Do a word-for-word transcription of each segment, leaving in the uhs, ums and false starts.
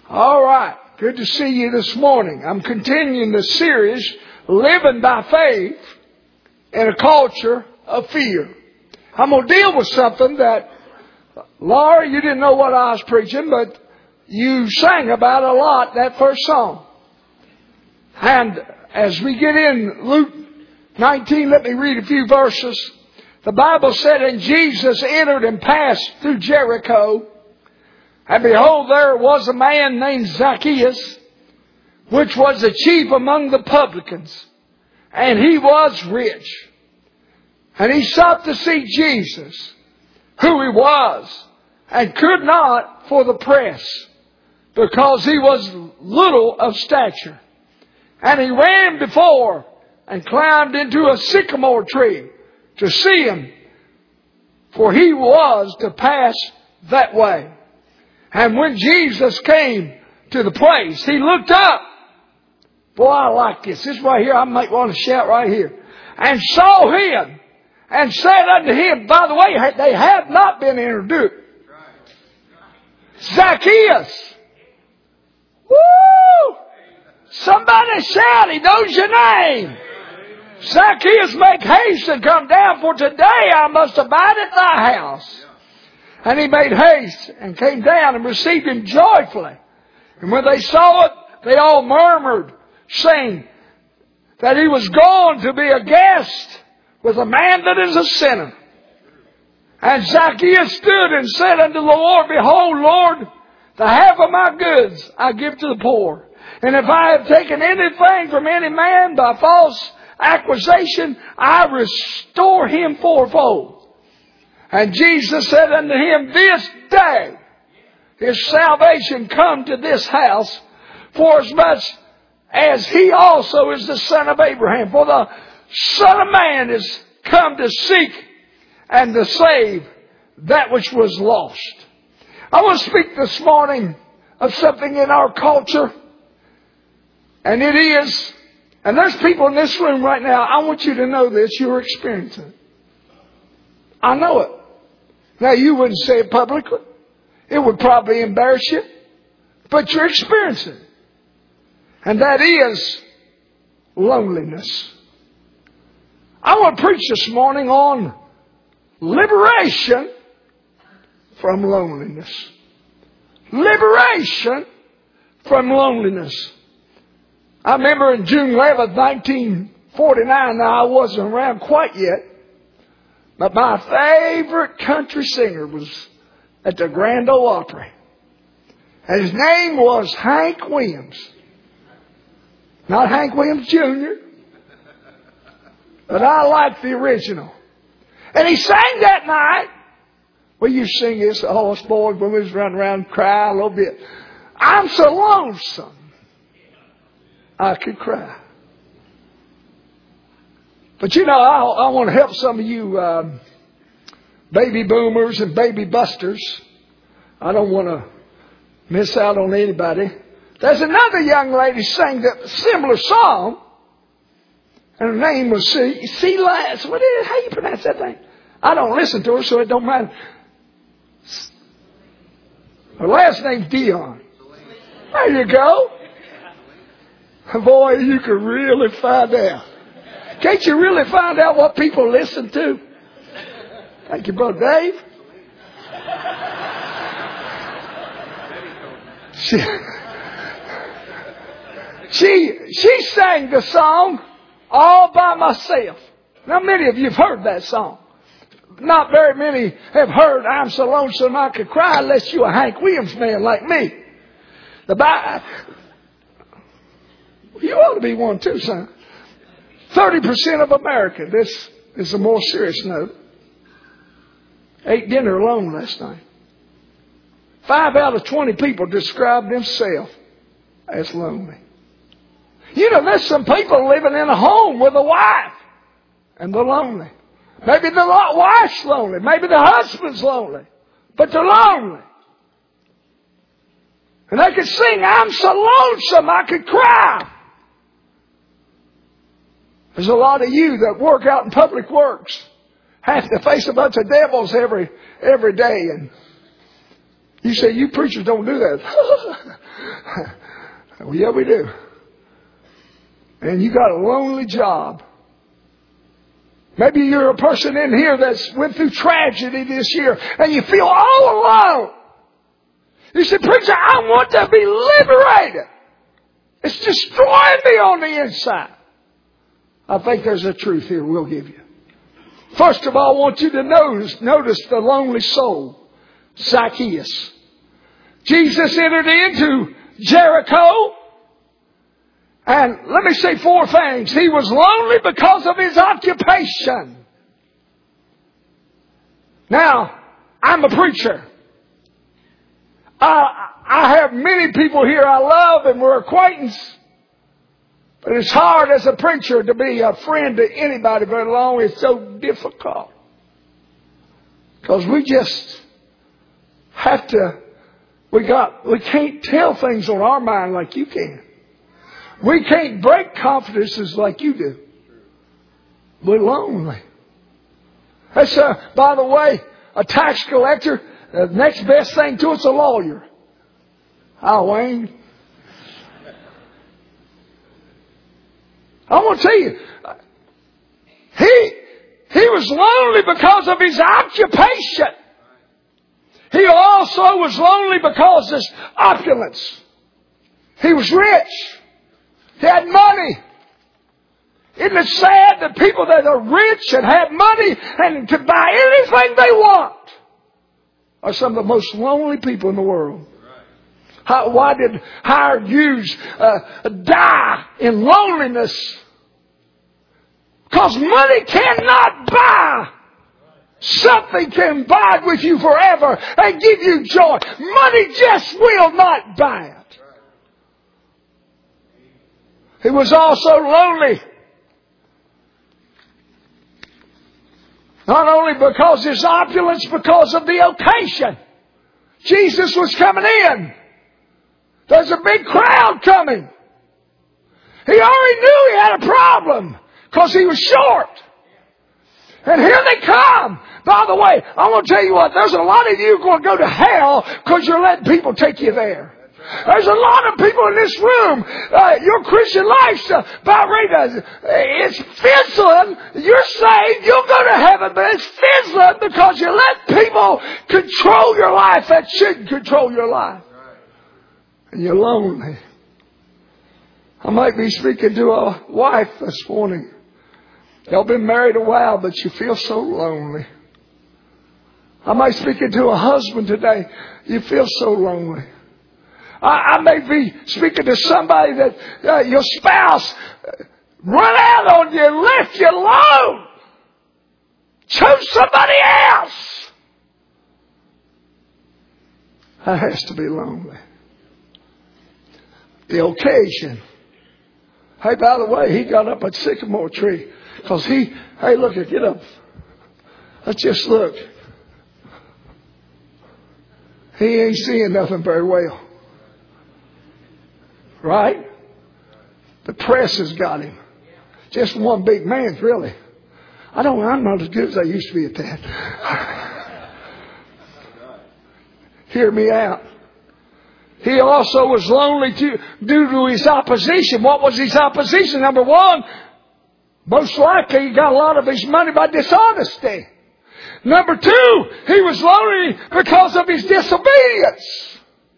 All right. Good to see you this morning. I'm continuing the series, Living by Faith in a Culture of Fear. I'm going to deal with something that, Laura, you didn't know what I was preaching, but you sang about a lot that first song. And as we get in Luke nineteen, let me read a few verses. The Bible said, and Jesus entered and passed through Jericho. And behold, there was a man named Zacchaeus, which was the chief among the publicans. And he was rich. And he sought to see Jesus, who he was, and could not for the press, because he was little of stature. And he ran before and climbed into a sycamore tree to see him, for he was to pass that way. And when Jesus came to the place, he looked up. Boy, I like this. This right here, I might want to shout right here. And saw him and said unto him, by the way, they had not been introduced. Zacchaeus. Woo! Somebody shout, he knows your name. Zacchaeus, make haste and come down, for today I must abide at thy house. And he made haste and came down and received him joyfully. And when they saw it, they all murmured, saying that he was gone to be a guest with a man that is a sinner. And Zacchaeus stood and said unto the Lord, behold, Lord, the half of my goods I give to the poor. And if I have taken anything from any man by false accusation, I restore him fourfold. And Jesus said unto him, this day is salvation come to this house, forasmuch as he also is the son of Abraham. For the Son of Man is come to seek and to save that which was lost. I want to speak this morning of something in our culture. And it is, and there's people in this room right now, I want you to know this, you're experiencing it. I know it. Now, you wouldn't say it publicly. It would probably embarrass you. But you're experiencing it. And that is loneliness. I want to preach this morning on liberation from loneliness. Liberation from loneliness. I remember in June eleventh, nineteen forty-nine, now I wasn't around quite yet, but my favorite country singer was at the Grand Ole Opry. And his name was Hank Williams. Not Hank Williams Junior, but I like the original. And he sang that night. Well, you sing this, all us boys when we was running around and cry a little bit. I'm so lonesome, I could cry. But you know, I, I want to help some of you um, baby boomers and baby busters. I don't want to miss out on anybody. There's another young lady sang that similar song, and her name was C. C. Lance. What is? How you pronounce that thing? I don't listen to her, so it don't matter. Her last name's Dion. There you go. Boy, you can really find out. Can't you really find out what people listen to? Thank you, Brother Dave. She, she, she sang the song All By Myself. Now, many of you have heard that song. Not very many have heard I'm So Lonesome I Could Cry unless you're a Hank Williams man like me. The Bible, you ought to be one too, son. thirty percent of America, this is a more serious note, ate dinner alone last night. Five out of twenty people describe themselves as lonely. You know, there's some people living in a home with a wife, and they're lonely. Maybe the wife's lonely. Maybe the husband's lonely. But they're lonely. And they could sing, I'm so lonesome I could cry. There's a lot of you that work out in public works, have to face a bunch of devils every every day. And you say, you preachers don't do that. Well, yeah, we do. And you got a lonely job. Maybe you're a person in here that's went through tragedy this year and you feel all alone. You say, preacher, I want to be liberated. It's destroying me on the inside. I think there's a truth here we'll give you. First of all, I want you to notice, notice the lonely soul, Zacchaeus. Jesus entered into Jericho. And let me say four things. He was lonely because of his occupation. Now, I'm a preacher. I, I have many people here I love and we're acquaintances. But it's hard as a preacher to be a friend to anybody very long. It's so difficult. Because we just have to, we got, we can't tell things on our mind like you can. We can't break confidences like you do. We're lonely. That's, uh, by the way, a tax collector. The next best thing to it's a lawyer. Oh, Wayne. I want to tell you, he, he was lonely because of his occupation. He also was lonely because of his opulence. He was rich. He had money. Isn't it sad that people that are rich and have money and can buy anything they want are some of the most lonely people in the world? How, why did Howard Hughes uh, die in loneliness? Because money cannot buy. Something can abide with you forever and give you joy. Money just will not buy it. He was also lonely. Not only because of his opulence, because of the occasion. Jesus was coming in. There's a big crowd coming. He already knew he had a problem because he was short. And here they come. By the way, I want to tell you what, there's a lot of you going to go to hell because you're letting people take you there. There's a lot of people in this room. Uh, your Christian life's uh, about ready to, it's fizzling. You're saved. You'll go to heaven, but it's fizzling because you let people control your life that shouldn't control your life. And you're lonely. I might be speaking to a wife this morning. Y'all been married a while, but you feel so lonely. I might be speaking to a husband today. You feel so lonely. I, I may be speaking to somebody that uh, your spouse run out on you and left you alone. Chose somebody else. That has to be lonely. The occasion. Hey, by the way, he got up a sycamore tree because he, hey, look, get up. Let's just look. He ain't seeing nothing very well. Right? The press has got him. Just one big man, really. I don't, I'm not as good as I used to be at that. Hear me out. He also was lonely too, due to his opposition. What was his opposition? Number one, most likely he got a lot of his money by dishonesty. Number two, he was lonely because of his disobedience.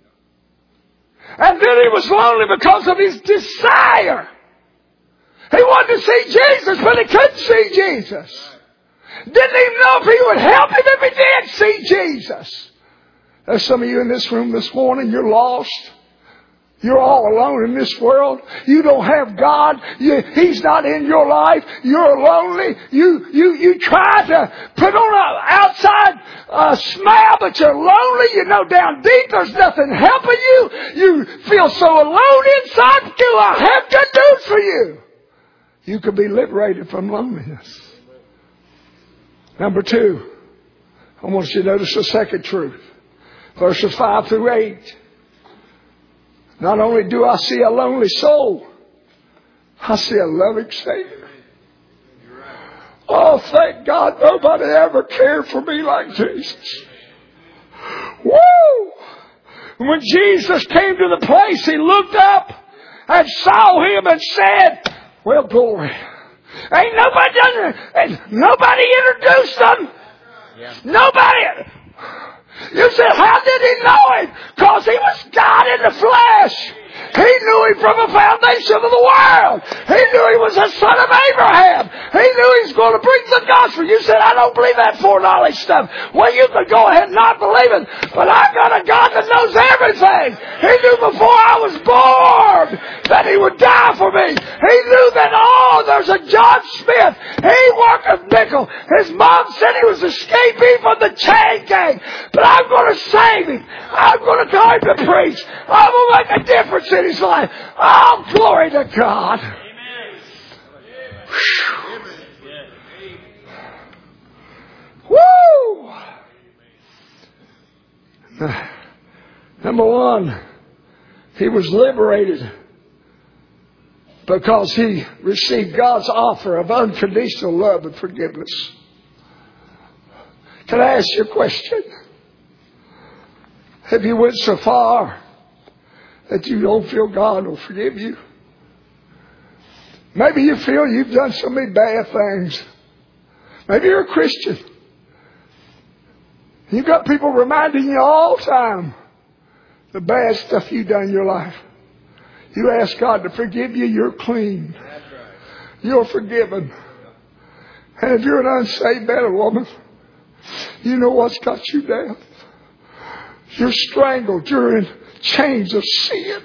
And then he was lonely because of his desire. He wanted to see Jesus, but he couldn't see Jesus. Didn't even know if he would help him if he did see Jesus. There's some of you in this room this morning, you're lost. You're all alone in this world. You don't have God. You, He's not in your life. You're lonely. You you you try to put on an outside uh, smile, but you're lonely. You know down deep there's nothing helping you. You feel so alone inside. Do I have good news for you? You can be liberated from loneliness. Number two, I want you to notice the second truth. Verses five through eight. Not only do I see a lonely soul, I see a loving Savior. Oh, thank God nobody ever cared for me like Jesus. Woo! When Jesus came to the place, He looked up and saw him and said, well, glory. Ain't nobody done it. Nobody introduced them. Yeah. Nobody. You said, how did he know it? Because he was God in the flesh. He knew him from the foundation of the world. He knew he was the son of Abraham. He knew he was going to bring the gospel. You said, I don't believe that foreknowledge stuff. Well, you can go ahead and not believe it. But I've got a God that knows everything. He knew before I was born that he would die for me. He knew that, oh, there's a John Smith. He worked with nickel. His mom said he was escaping from the chain gang. But I'm going to save him. I'm going to call him to preach. I'm going to make a difference in his life. Oh, glory to God. Amen. Woo! Number one, he was liberated because he received God's offer of unconditional love and forgiveness. Can I ask you a question? Have you went so far that you don't feel God will forgive you? Maybe you feel you've done so many bad things. Maybe you're a Christian. You've got people reminding you all the time the bad stuff you've done in your life. You ask God to forgive you, you're clean. You're forgiven. And if you're an unsaved man or woman, you know what's got you down. You're strangled. You're in chains of sin.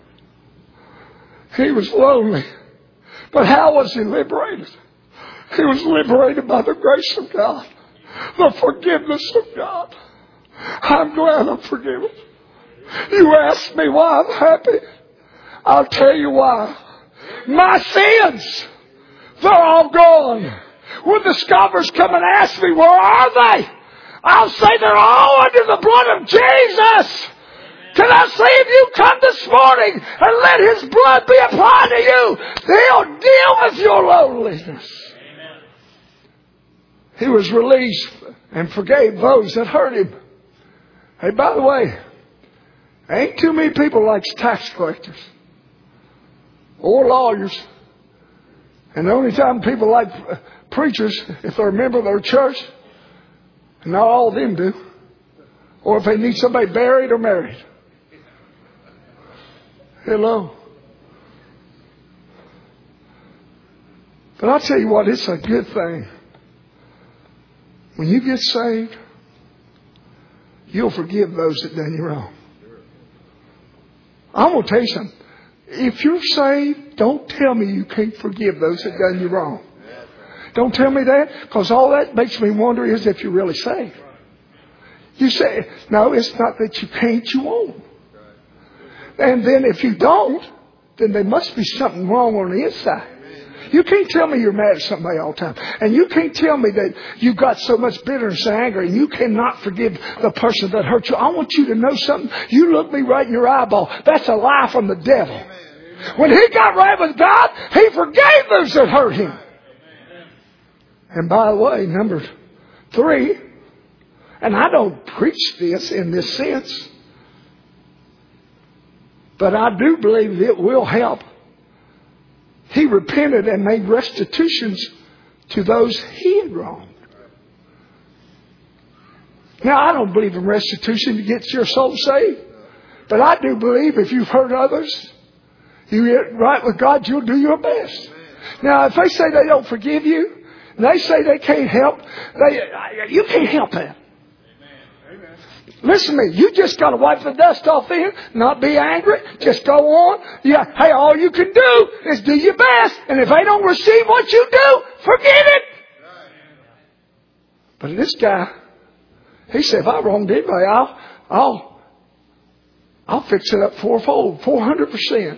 He was lonely. But how was he liberated? He was liberated by the grace of God. The forgiveness of God. I'm glad I'm forgiven. You ask me why I'm happy. I'll tell you why. My sins, they're all gone. When the scoffers come and ask me, where are they? I'll say they're all under the blood of Jesus. Can I say if you come this morning and let His blood be applied to you, He'll deal with your loneliness. Amen. He was released and forgave those that hurt him. Hey, by the way, ain't too many people like tax collectors or lawyers. And the only time people like preachers, if they're a member of their church, and not all of them do, or if they need somebody buried or married. Hello. But I'll tell you what, it's a good thing. When you get saved, you'll forgive those that done you wrong. I'm going to tell you something. If you're saved, don't tell me you can't forgive those that done you wrong. Don't tell me that, because all that makes me wonder is if you're really saved. You say, no, it's not that you can't, you won't. And then if you don't, then there must be something wrong on the inside. You can't tell me you're mad at somebody all the time. And you can't tell me that you've got so much bitterness and anger and you cannot forgive the person that hurt you. I want you to know something. You look me right in your eyeball. That's a lie from the devil. When he got right with God, he forgave those that hurt him. And by the way, number three, and I don't preach this in this sense, but I do believe it will help. He repented and made restitutions to those he had wronged. Now, I don't believe in restitution to get your soul saved. But I do believe if you've hurt others, you get right with God, you'll do your best. Now, if they say they don't forgive you, and they say they can't help, they, you can't help that. Listen to me. You just got to wipe the dust off them, not be angry. Just go on. Yeah. Hey, all you can do is do your best. And if they don't receive what you do, forget it. But this guy, he said, if I wronged anybody, I'll, I'll, I'll fix it up fourfold, four hundred percent.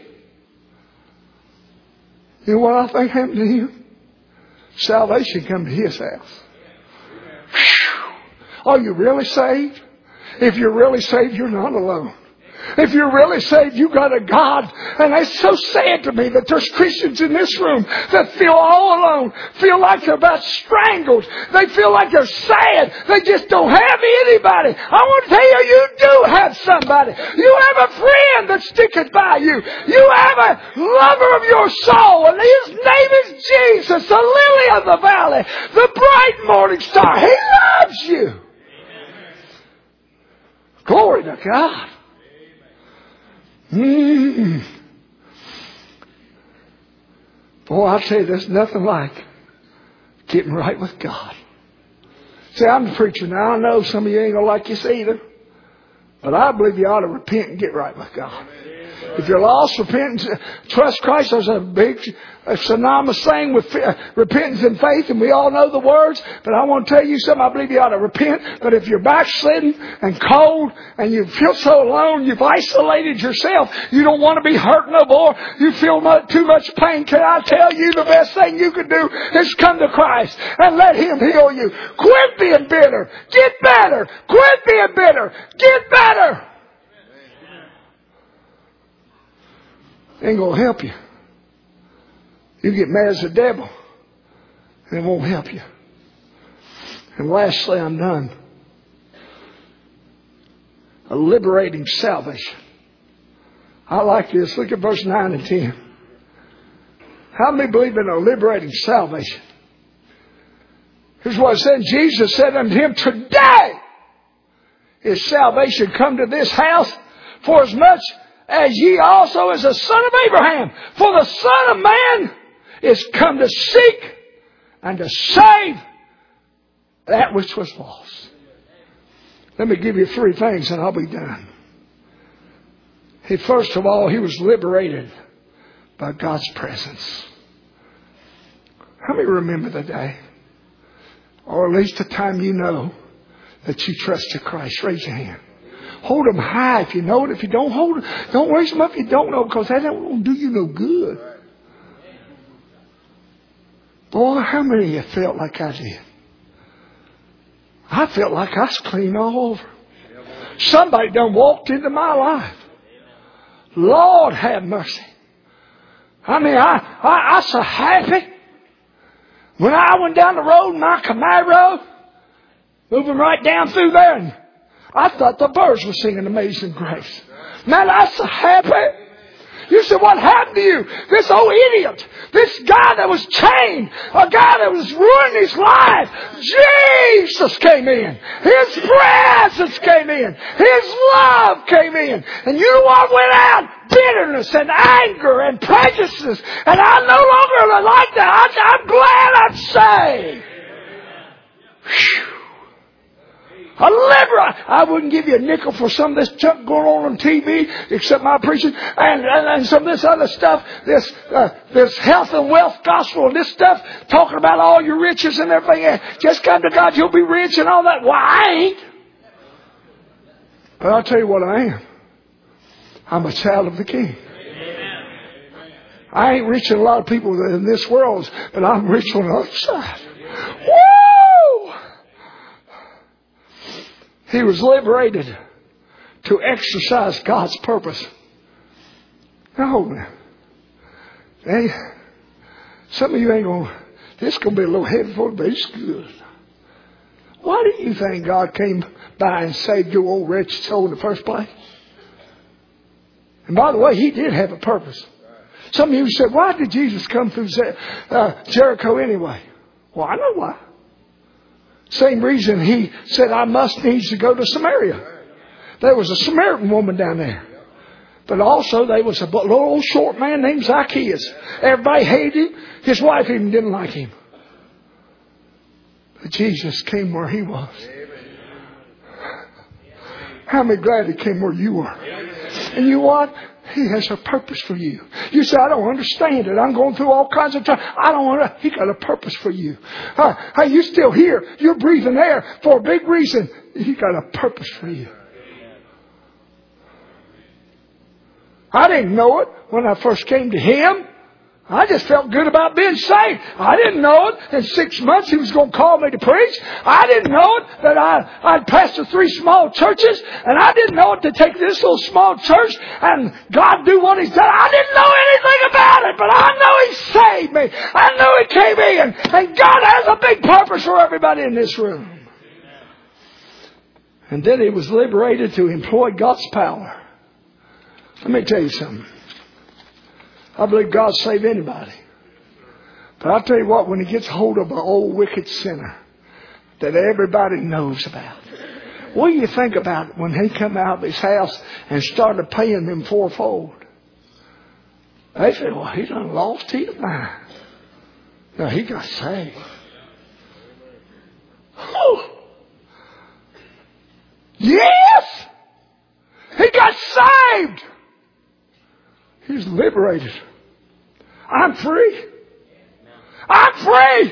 You know what I think happened to him? Salvation come to his house. Whew. Are you really saved? If you're really saved, you're not alone. If you're really saved, you got a God. And it's so sad to me that there's Christians in this room that feel all alone, feel like they're about strangled. They feel like they're sad. They just don't have anybody. I want to tell you, you do have somebody. You have a friend that sticketh by you. You have a lover of your soul, and his name is Jesus, the lily of the valley, the bright morning star. He loves you. Glory to God. Mm. Boy, I'll tell you, there's nothing like getting right with God. See, I'm the preacher now. I know some of you ain't going to like this either. But I believe you ought to repent and get right with God. If you're lost, repent and trust Christ. There's a big a synonymous thing with repentance and faith, and we all know the words. But I want to tell you something. I believe you ought to repent. But if you're backslidden and cold and you feel so alone, you've isolated yourself, you don't want to be hurt no more, you feel too much pain, can I tell you the best thing you can do is come to Christ and let Him heal you. Quit being bitter. Get better. Quit being bitter. Get better. Ain't going to help you. You get mad as the devil, and it won't help you. And lastly, I'm done. A liberating salvation. I like this. Look at verse nine and ten. How many believe in a liberating salvation? Here's what it said. Jesus said unto him, today is salvation come to this house, for as much as ye also is the son of Abraham. For the Son of Man is come to seek and to save that which was lost. Let me give you three things and I'll be done. He, first of all, he was liberated by God's presence. How many remember the day, or at least the time you know, that you trusted Christ? Raise your hand. Hold them high if you know it. If you don't hold them, don't raise them up if you don't know, because that don't do you no good. Boy, how many of you felt like I did? I felt like I was clean all over. Somebody done walked into my life. Lord have mercy. I mean, I, I, I was so happy. When I went down the road, my Camaro, moving right down through there, and I thought the birds were singing Amazing Grace. Man, I was so happy. You said, what happened to you? This old idiot, this guy that was chained, a guy that was ruining his life. Jesus came in. His presence came in. His love came in. And you know what went out? Bitterness and anger and prejudices. And I no longer like that. I, I'm glad I'm saved. Whew. A liberal. I wouldn't give you a nickel for some of this junk going on on T V, except my preaching, and, and, and some of this other stuff, this uh, this health and wealth gospel and this stuff, talking about all your riches and everything. Just come to God, you'll be rich and all that. Well, I ain't. But I'll tell you what I am. I'm a child of the King. I ain't rich in a lot of people in this world, but I'm rich on the other side. Woo! He was liberated to exercise God's purpose. Now, hold on. Hey, some of you ain't going to, this is going to be a little heavy for you, but it's good. Why do you think God came by and saved your old wretched soul in the first place? And by the way, He did have a purpose. Some of you said, why did Jesus come through uh, Jericho anyway? Well, I know why. Same reason He said, I must needs to go to Samaria. There was a Samaritan woman down there. But also there was a little old short man named Zacchaeus. Everybody hated him. His wife even didn't like him. But Jesus came where He was. How many glad He came where you are? And you know what? He has a purpose for you. You say, I don't understand it. I'm going through all kinds of time. I don't want to. He got a purpose for you. Uh, hey, you're still here. You're breathing air for a big reason. He got a purpose for you. I didn't know it when I first came to Him. I just felt good about being saved. I didn't know it. In six months he was going to call me to preach. I didn't know it that I, I'd pastored three small churches. And I didn't know it to take this little small church and God do what He's done. I didn't know anything about it. But I know He saved me. I know He came in. And God has a big purpose for everybody in this room. And then he was liberated to employ God's power. Let me tell you something. I believe God save anybody. But I'll tell you what, when He gets hold of an old wicked sinner that everybody knows about, what do you think about when he come out of his house and started paying them fourfold? They say, well, he done lost his mind. No, he got saved. Oh. Yes! He got saved! He's liberated. I'm free. I'm free.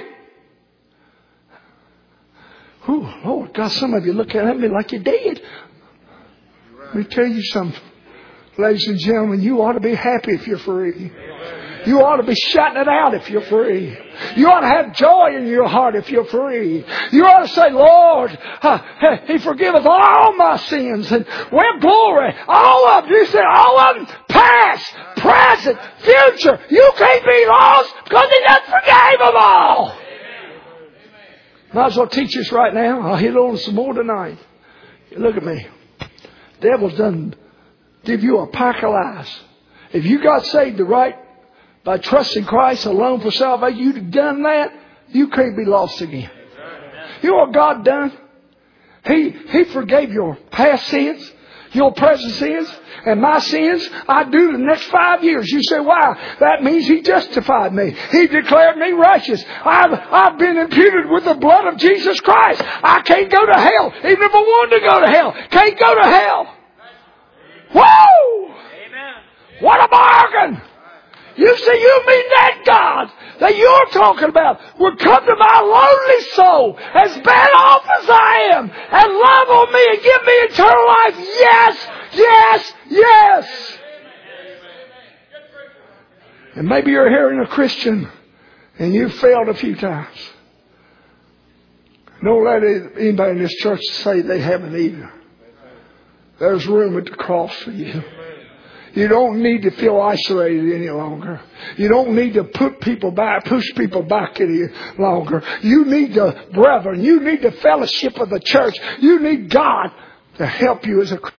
Oh, Lord God, some of you looking at me like you're dead. Let me tell you something. Ladies and gentlemen, you ought to be happy if you're free. You ought to be shouting it out if you're free. You ought to have joy in your heart if you're free. You ought to say, Lord, uh, He forgiveth all my sins. And with glory, all of them. You say all of them, past, present, future. You can't be lost because He done forgave them all. Might as well teach us right now. I'll hit on some more tonight. Look at me. The devil's done give you a pack of lies. If you got saved the right by trusting Christ alone for salvation, you've done that, you can't be lost again. You know what God done? He, he forgave your past sins, your present sins, and my sins. I do the next five years. You say, why? That means He justified me. He declared me righteous. I've, I've been imputed with the blood of Jesus Christ. I can't go to hell. Even if I wanted to go to hell, can't go to hell. Whoa! Amen. What a bargain! You see, you mean that God that you're talking about would come to my lonely soul, as bad off as I am, and love on me and give me eternal life? Yes, yes, yes. And maybe you're hearing a Christian and you've failed a few times. Don't let anybody in this church say they haven't either. There's room at the cross for you. You don't need to feel isolated any longer. You don't need to put people back, push people back any longer. You need the brethren. You need the fellowship of the church. You need God to help you as a Christian.